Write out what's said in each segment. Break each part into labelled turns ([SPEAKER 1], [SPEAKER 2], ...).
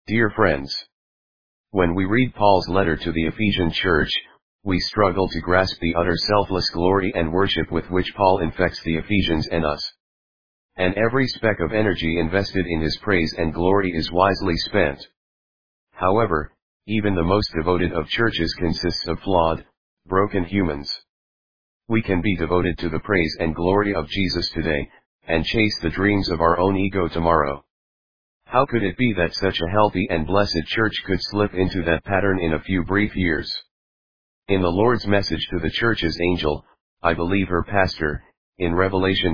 [SPEAKER 1] Dear friends, when we read Paul's letter to the Ephesian church, we struggle to grasp the utter selfless glory and worship with which Paul infects the Ephesians and us. And every speck of energy invested in his praise and glory is wisely spent. However, even the most devoted of churches consists of flawed, broken humans. We can be devoted to the praise and glory of Jesus today, and chase the dreams of our own ego tomorrow. How could it be that such a healthy and blessed church could slip into that pattern in a few brief years? In the Lord's message to the church's angel, I believe her pastor, in Revelation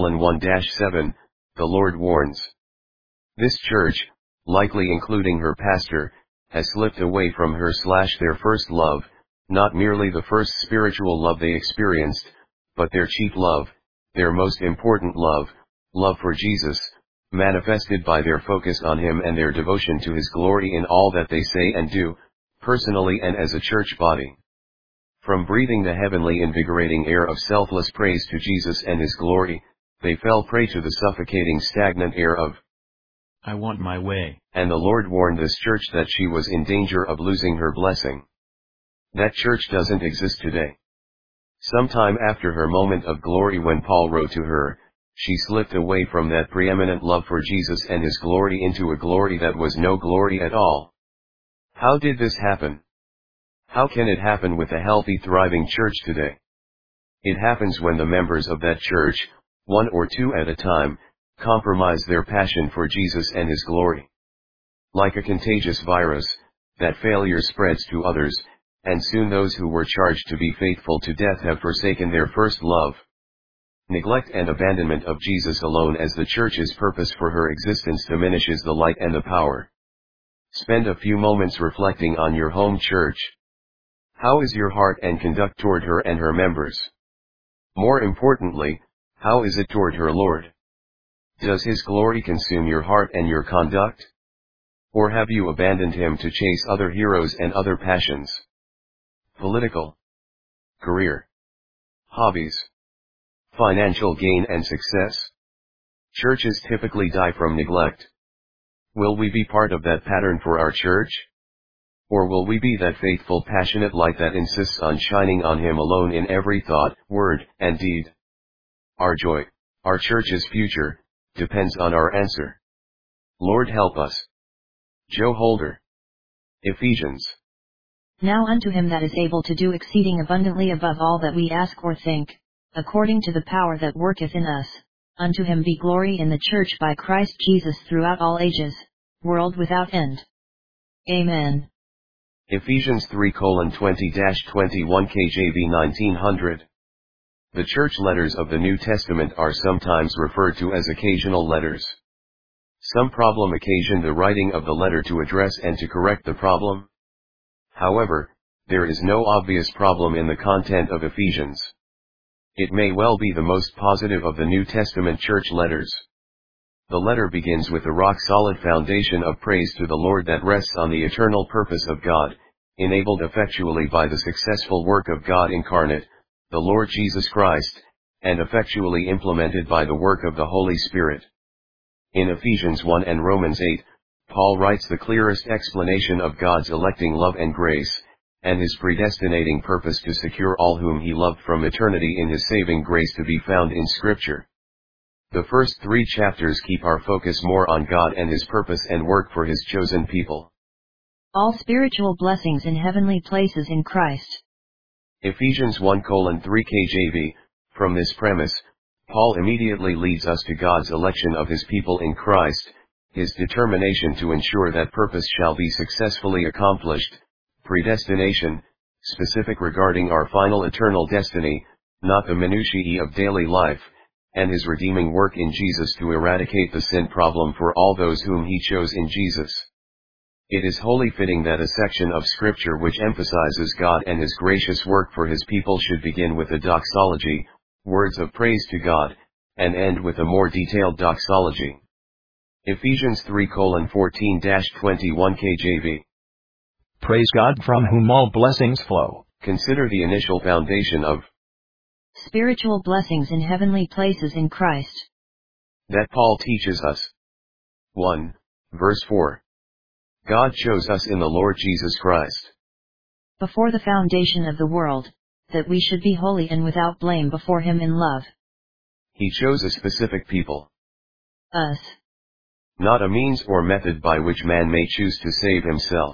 [SPEAKER 1] 2:1-7, the Lord warns. This church, likely including her pastor, has slipped away from her/their first love, not merely the first spiritual love they experienced, but their chief love, their most important love for Jesus, manifested by their focus on Him and their devotion to His glory in all that they say and do, personally and as a church body. From breathing the heavenly invigorating air of selfless praise to Jesus and His glory, they fell prey to the suffocating stagnant air of "I want my way." And the Lord warned this church that she was in danger of losing her blessing. That church doesn't exist today. Sometime after her moment of glory when Paul wrote to her, she slipped away from that preeminent love for Jesus and His glory into a glory that was no glory at all. How did this happen? How can it happen with a healthy, thriving church today? It happens when the members of that church, one or two at a time, compromise their passion for Jesus and His glory. Like a contagious virus, that failure spreads to others, and soon those who were charged to be faithful to death have forsaken their first love. Neglect and abandonment of Jesus alone as the church's purpose for her existence diminishes the light and the power. Spend a few moments reflecting on your home church. How is your heart and conduct toward her and her members? More importantly, how is it toward her Lord? Does His glory consume your heart and your conduct? Or have you abandoned Him to chase other heroes and other passions? Political, career, hobbies, financial gain and success? Churches typically die from neglect. Will we be part of that pattern for our church? Or will we be that faithful, passionate light that insists on shining on Him alone in every thought, word, and deed? Our joy, our church's future, depends on our answer. Lord help us. Joe Holder. Ephesians.
[SPEAKER 2] Now unto Him that is able to do exceeding abundantly above all that we ask or think, according to the power that worketh in us, unto Him be glory in the church by Christ Jesus throughout all ages, world without end. Amen.
[SPEAKER 1] Ephesians 3:20-21 KJV 1900. The church letters of the New Testament are sometimes referred to as occasional letters. Some problem occasioned the writing of the letter to address and to correct the problem. However, there is no obvious problem in the content of Ephesians. It may well be the most positive of the New Testament church letters. The letter begins with a rock-solid foundation of praise to the Lord that rests on the eternal purpose of God, enabled effectually by the successful work of God incarnate, the Lord Jesus Christ, and effectually implemented by the work of the Holy Spirit. In Ephesians 1 and Romans 8, Paul writes the clearest explanation of God's electing love and grace, and His predestinating purpose to secure all whom He loved from eternity in His saving grace to be found in Scripture. The first 3 chapters keep our focus more on God and His purpose and work for His chosen people.
[SPEAKER 2] All spiritual blessings in heavenly places in Christ.
[SPEAKER 1] Ephesians 1:3 KJV. From this premise, Paul immediately leads us to God's election of His people in Christ, His determination to ensure that purpose shall be successfully accomplished, predestination, specific regarding our final eternal destiny, not the minutiae of daily life, and His redeeming work in Jesus to eradicate the sin problem for all those whom He chose in Jesus. It is wholly fitting that a section of Scripture which emphasizes God and His gracious work for His people should begin with a doxology, words of praise to God, and end with a more detailed doxology. Ephesians 3:14-21 KJV.
[SPEAKER 3] Praise God from whom all blessings flow.
[SPEAKER 1] Consider the initial foundation of
[SPEAKER 2] spiritual blessings in heavenly places in Christ
[SPEAKER 1] that Paul teaches us. 1. Verse 4. God chose us in the Lord Jesus Christ.
[SPEAKER 2] Before the foundation of the world, that we should be holy and without blame before him in love.
[SPEAKER 1] He chose a specific people.
[SPEAKER 2] Us.
[SPEAKER 1] Not a means or method by which man may choose to save himself.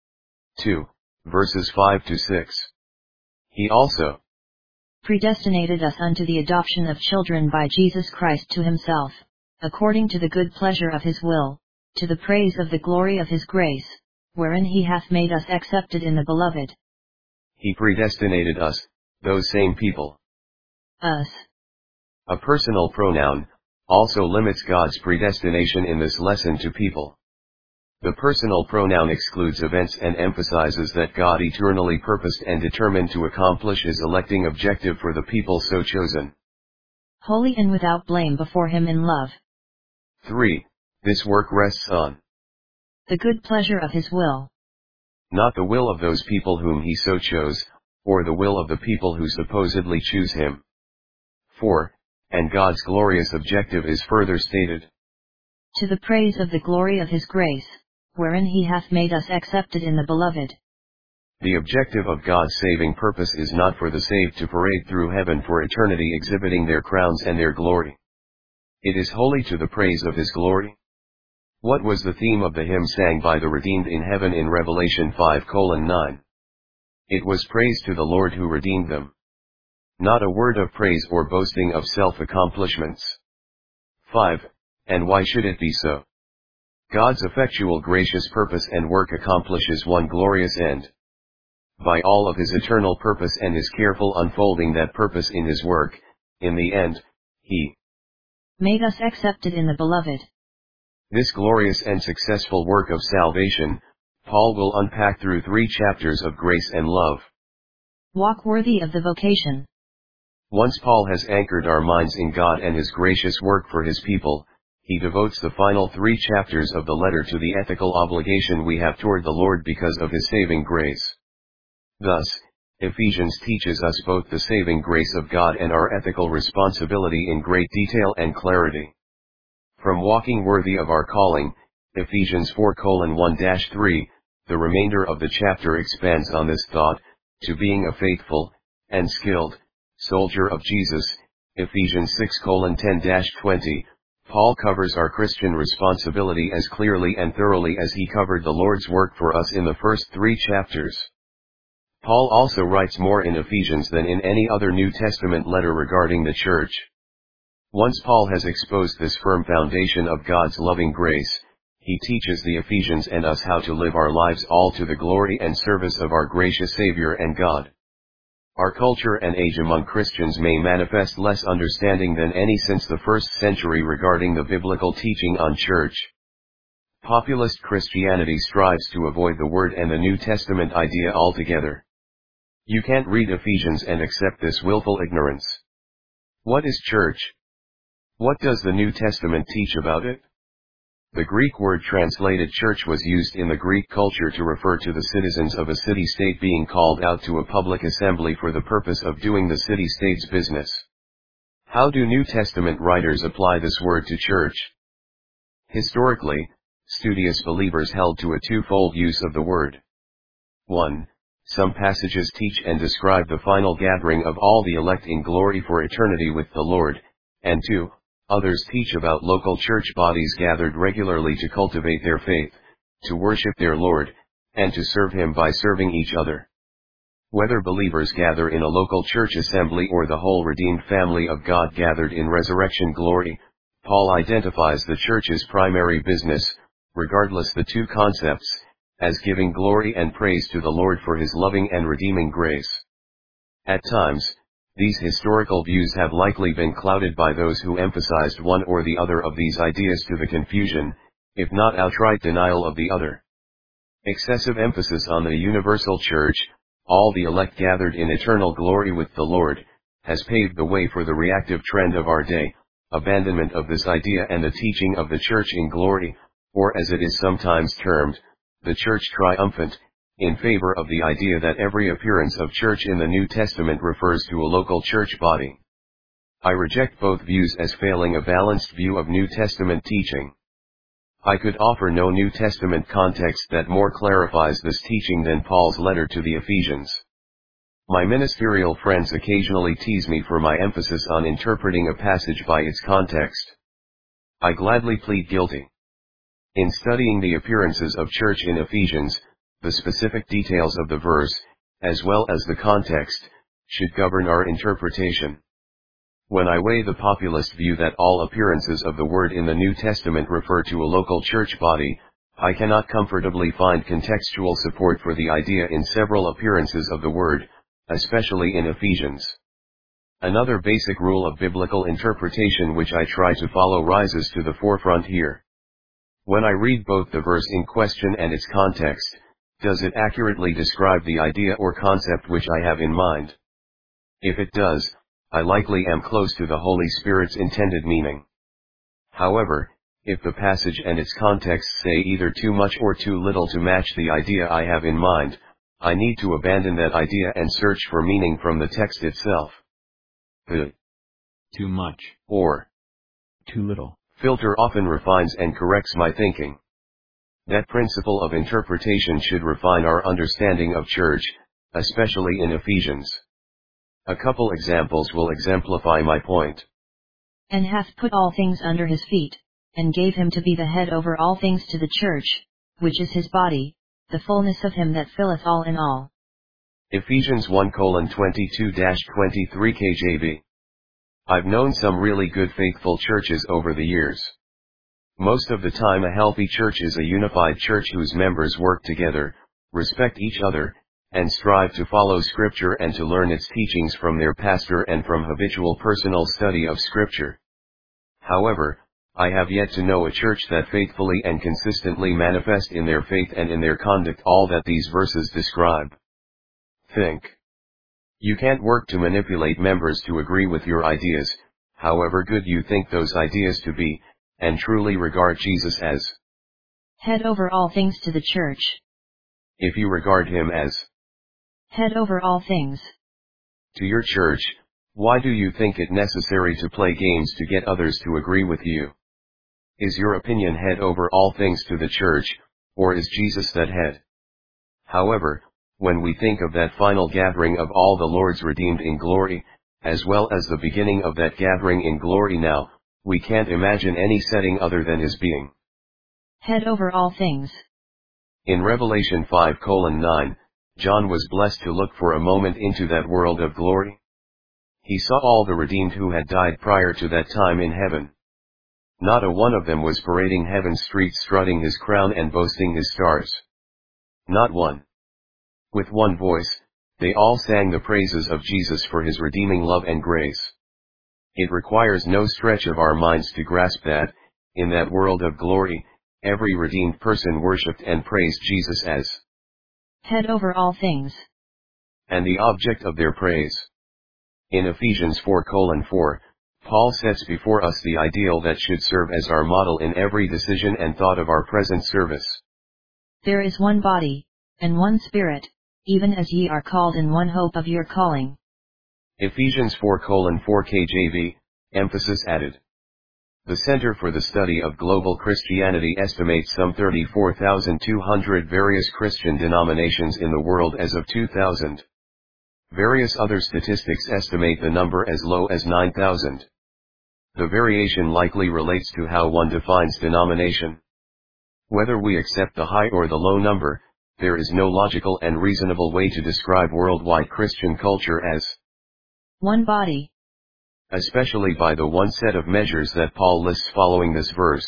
[SPEAKER 1] 2. Verses 5 to 6. He also
[SPEAKER 2] predestinated us unto the adoption of children by Jesus Christ to himself, according to the good pleasure of his will, to the praise of the glory of his grace, wherein he hath made us accepted in the beloved.
[SPEAKER 1] He predestinated us, those same people.
[SPEAKER 2] Us.
[SPEAKER 1] A personal pronoun also limits God's predestination in this lesson to people. The personal pronoun excludes events and emphasizes that God eternally purposed and determined to accomplish his electing objective for the people so chosen.
[SPEAKER 2] Holy and without blame before him in love.
[SPEAKER 1] 3. This work rests on
[SPEAKER 2] the good pleasure of his will.
[SPEAKER 1] Not the will of those people whom he so chose, or the will of the people who supposedly choose him. 4. And God's glorious objective is further stated.
[SPEAKER 2] To the praise of the glory of his grace, wherein he hath made us accepted in the beloved.
[SPEAKER 1] The objective of God's saving purpose is not for the saved to parade through heaven for eternity exhibiting their crowns and their glory. It is wholly to the praise of his glory. What was the theme of the hymn sang by the redeemed in heaven in Revelation 5:9? It was praise to the Lord who redeemed them. Not a word of praise or boasting of self-accomplishments. 5. And why should it be so? God's effectual gracious purpose and work accomplishes one glorious end. By all of his eternal purpose and his careful unfolding that purpose in his work, in the end, he
[SPEAKER 2] made us accepted in the beloved.
[SPEAKER 1] This glorious and successful work of salvation, Paul will unpack through 3 chapters of grace and love.
[SPEAKER 2] Walk worthy of the vocation.
[SPEAKER 1] Once Paul has anchored our minds in God and his gracious work for his people, he devotes the final 3 chapters of the letter to the ethical obligation we have toward the Lord because of his saving grace. Thus, Ephesians teaches us both the saving grace of God and our ethical responsibility in great detail and clarity. From walking worthy of our calling, Ephesians 4:1-3, the remainder of the chapter expands on this thought, to being a faithful, and skilled, soldier of Jesus, Ephesians 6:10-20, Paul covers our Christian responsibility as clearly and thoroughly as he covered the Lord's work for us in the first 3 chapters. Paul also writes more in Ephesians than in any other New Testament letter regarding the church. Once Paul has exposed this firm foundation of God's loving grace, he teaches the Ephesians and us how to live our lives all to the glory and service of our gracious Savior and God. Our culture and age among Christians may manifest less understanding than any since the 1st century regarding the biblical teaching on church. Populist Christianity strives to avoid the Word and the New Testament idea altogether. You can't read Ephesians and accept this willful ignorance. What is church? What does the New Testament teach about it? The Greek word translated church was used in the Greek culture to refer to the citizens of a city-state being called out to a public assembly for the purpose of doing the city-state's business. How do New Testament writers apply this word to church? Historically, studious believers held to a twofold use of the word. 1. Some passages teach and describe the final gathering of all the elect in glory for eternity with the Lord, and 2. Others teach about local church bodies gathered regularly to cultivate their faith, to worship their Lord, and to serve Him by serving each other. Whether believers gather in a local church assembly or the whole redeemed family of God gathered in resurrection glory, Paul identifies the church's primary business, regardless the 2 concepts, as giving glory and praise to the Lord for His loving and redeeming grace. At times, these historical views have likely been clouded by those who emphasized one or the other of these ideas to the confusion, if not outright denial of the other. Excessive emphasis on the universal church, all the elect gathered in eternal glory with the Lord, has paved the way for the reactive trend of our day, abandonment of this idea and the teaching of the church in glory, or as it is sometimes termed, the church triumphant, in favor of the idea that every appearance of church in the New Testament refers to a local church body. I reject both views as failing a balanced view of New Testament teaching. I could offer no New Testament context that more clarifies this teaching than Paul's letter to the Ephesians. My ministerial friends occasionally tease me for my emphasis on interpreting a passage by its context. I gladly plead guilty. In studying the appearances of church in Ephesians, the specific details of the verse, as well as the context, should govern our interpretation. When I weigh the populist view that all appearances of the word in the New Testament refer to a local church body, I cannot comfortably find contextual support for the idea in several appearances of the word, especially in Ephesians. Another basic rule of biblical interpretation which I try to follow rises to the forefront here. When I read both the verse in question and its context, does it accurately describe the idea or concept which I have in mind? If it does, I likely am close to the Holy Spirit's intended meaning. However, if the passage and its context say either too much or too little to match the idea I have in mind, I need to abandon that idea and search for meaning from the text itself. The
[SPEAKER 3] too much
[SPEAKER 1] or
[SPEAKER 3] too little
[SPEAKER 1] filter often refines and corrects my thinking. That principle of interpretation should refine our understanding of church, especially in Ephesians. A couple examples will exemplify my point.
[SPEAKER 2] And hath put all things under his feet, and gave him to be the head over all things to the church, which is his body, the fullness of him that filleth all in all.
[SPEAKER 1] Ephesians 1:22-23 KJV. I've known some really good faithful churches over the years. Most of the time a healthy church is a unified church whose members work together, respect each other, and strive to follow Scripture and to learn its teachings from their pastor and from habitual personal study of Scripture. However, I have yet to know a church that faithfully and consistently manifest in their faith and in their conduct all that these verses describe. Think. You can't work to manipulate members to agree with your ideas, however good you think those ideas to be, and truly regard Jesus as
[SPEAKER 2] head over all things to the church.
[SPEAKER 1] If you regard him as
[SPEAKER 2] head over all things
[SPEAKER 1] to your church, why do you think it necessary to play games to get others to agree with you? Is your opinion head over all things to the church, or is Jesus that head? However, when we think of that final gathering of all the Lord's redeemed in glory, as well as the beginning of that gathering in glory now, we can't imagine any setting other than his being
[SPEAKER 2] head over all things.
[SPEAKER 1] In Revelation 5:9, John was blessed to look for a moment into that world of glory. He saw all the redeemed who had died prior to that time in heaven. Not a one of them was parading heaven's streets strutting his crown and boasting his stars. Not one. With one voice, they all sang the praises of Jesus for his redeeming love and grace. It requires no stretch of our minds to grasp that, in that world of glory, every redeemed person worshipped and praised Jesus as
[SPEAKER 2] head over all things,
[SPEAKER 1] and the object of their praise. In Ephesians 4:4, Paul sets before us the ideal that should serve as our model in every decision and thought of our present service.
[SPEAKER 2] There is one body, and one Spirit, even as ye are called in one hope of your calling.
[SPEAKER 1] Ephesians 4:4 KJV, emphasis added. The Center for the Study of Global Christianity estimates some 34,200 various Christian denominations in the world as of 2000. Various other statistics estimate the number as low as 9,000. The variation likely relates to how one defines denomination. Whether we accept the high or the low number, there is no logical and reasonable way to describe worldwide Christian culture as
[SPEAKER 2] one body,
[SPEAKER 1] especially by the one set of measures that Paul lists following this verse.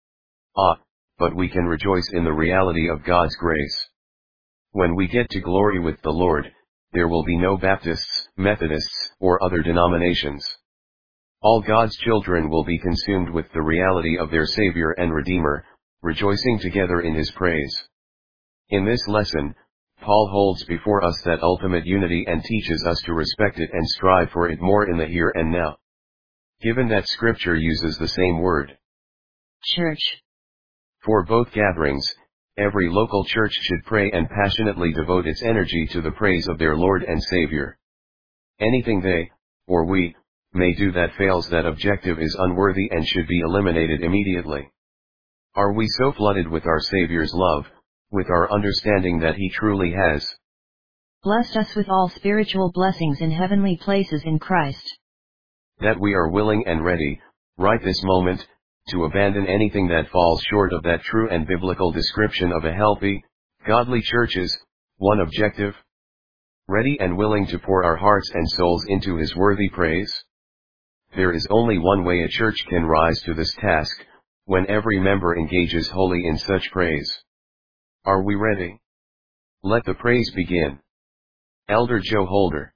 [SPEAKER 1] But we can rejoice in the reality of God's grace. When we get to glory with the Lord, there will be no Baptists, Methodists, or other denominations. All God's children will be consumed with the reality of their Savior and Redeemer, rejoicing together in his praise. In this lesson, Paul holds before us that ultimate unity and teaches us to respect it and strive for it more in the here and now. Given that Scripture uses the same word,
[SPEAKER 2] church,
[SPEAKER 1] for both gatherings, every local church should pray and passionately devote its energy to the praise of their Lord and Savior. Anything they, or we, may do that fails that objective is unworthy and should be eliminated immediately. Are we so flooded with our Savior's love, with our understanding that He truly has
[SPEAKER 2] blessed us with all spiritual blessings in heavenly places in Christ,
[SPEAKER 1] that we are willing and ready, right this moment, to abandon anything that falls short of that true and biblical description of a healthy, godly church's one objective? Ready and willing to pour our hearts and souls into His worthy praise? There is only one way a church can rise to this task, when every member engages wholly in such praise. Are we ready? Let the praise begin. Elder Joe Holder.